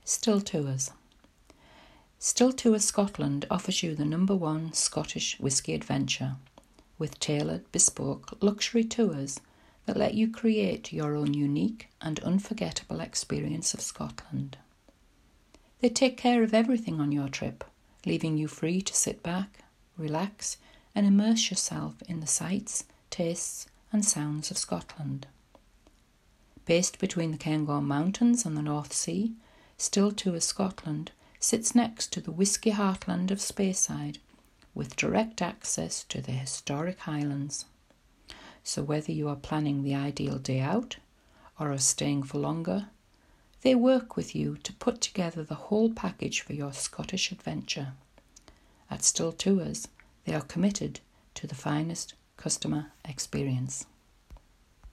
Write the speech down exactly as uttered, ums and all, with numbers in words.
Still Tours. Still Tours Scotland offers you the number one Scottish whisky adventure, with tailored, bespoke luxury tours that let you create your own unique and unforgettable experience of Scotland. They take care of everything on your trip, leaving you free to sit back, relax, and immerse yourself in the sights, tastes, and sounds of Scotland. Based between the Cairngorm Mountains and the North Sea, Still Tours Scotland sits next to the whisky heartland of Speyside, with direct access to the historic Highlands. So whether you are planning the ideal day out or are staying for longer, they work with you to put together the whole package for your Scottish adventure. At Still Tours, they are committed to the finest customer experience.